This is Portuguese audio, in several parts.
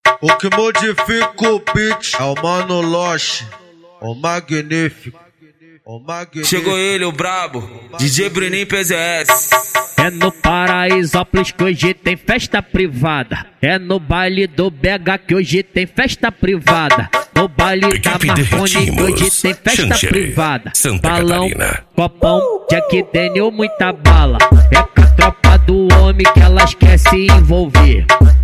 O que modifica o beat é o Mano Loche, o magnífico, o magnífico. Chegou ele, o brabo, DJ Bruninho PZS. É no Paraisópolis que hoje tem festa privada. É no baile do BH que hoje tem festa privada. No baile da Marconi que hoje tem festa privada. Santa Balão, Catarina. copão, Jack Daniel, muita bala. É com a tropa do homem que elas quer se envolver.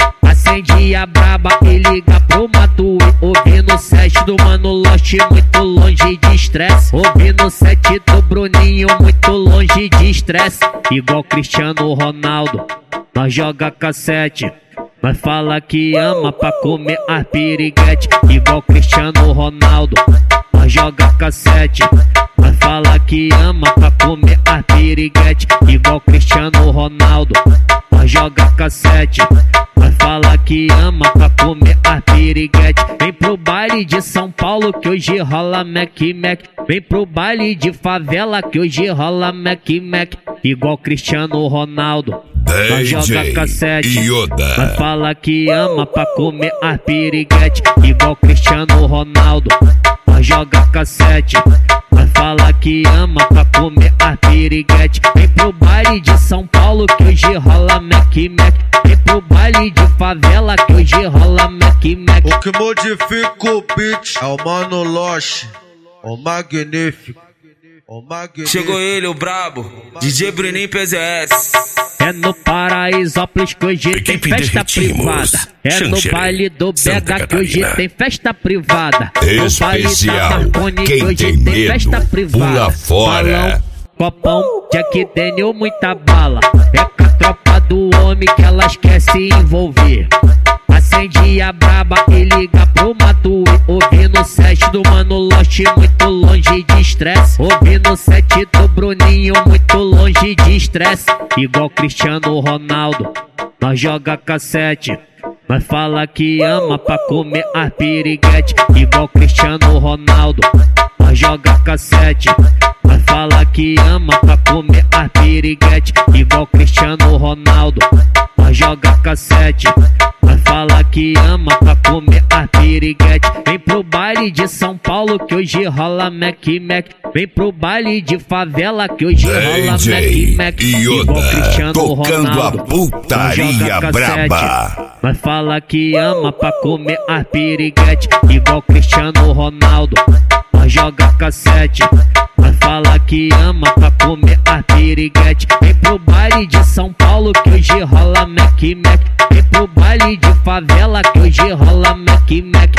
Acende a braba e liga pro Matuê. Ouvindo o set do Mano Loche, muito longe de estresse. Ouvindo o set do Bruninho, muito longe de estresse. Igual Cristiano Ronaldo, nós joga cassete. Nós fala que ama pra comer as piriguete. Igual Cristiano Ronaldo, nós joga cassete. Nós fala que ama pra comer as piriguete. Igual Cristiano Ronaldo, nós joga cassete. Nós fala que ama pra comer as piriguete. Vem pro baile de São Paulo que hoje rola Mac Mac. Vem pro baile de favela que hoje rola Mac Mac. Igual Cristiano Ronaldo, nós joga cassete. Yoda. Nós fala que ama pra comer as piriguete. Igual Cristiano Ronaldo, nós joga cassete. Nós fala que ama pra comer as piriguete. Vem pro baile de São Paulo que hoje rola Mac Mac. Vem pro baile de favela que hoje rola Mac Mac. O que modifica o beat é o Mano Loche, o magnífico, o magnífico. Chegou ele, o brabo, DJ Bruninho PZS. É no Paraisópolis que hoje tem Equipe festa Derretimos. privada. É no Xanxerê, baile do Santa BH que hoje Catarina. tem festa privada. No baile da Especial. Marconi que Quem hoje tem tem festa medo, privada. pula fora. Balão, copão, Jack Daniel, muita bala. É com a tropa do homem que elas quer se envolver. Acende a braba e liga pro Matuê. Ouvindo o set do Mano Loche, muito longe de estresse. Ouvindo o set do Bruninho, muito longe de estresse. Igual Cristiano Ronaldo, nós joga cassete. Nós fala que ama pra comer as piriguete. Igual Cristiano Ronaldo, nós joga cassete. Nós fala que ama pra comer as piriguete. Igual Cristiano Ronaldo, nós joga cassete. Nós fala que ama pra comer as piriguete. Vem pro baile de São Paulo que hoje rola Mac Mac. Vem pro baile de favela que hoje rola Mac Mac. Igual Yoda, Cristiano tocando Ronaldo, a putaria nós joga cassete. braba. Nós fala que ama pra comer as piriguete. Igual Cristiano Ronaldo, nós joga cassete. Nós fala que ama pra comer as piriguete. Vem pro baile de São Paulo que hoje rola Mac Mac. Vem pro baile de favela que hoje rola Mac Mac.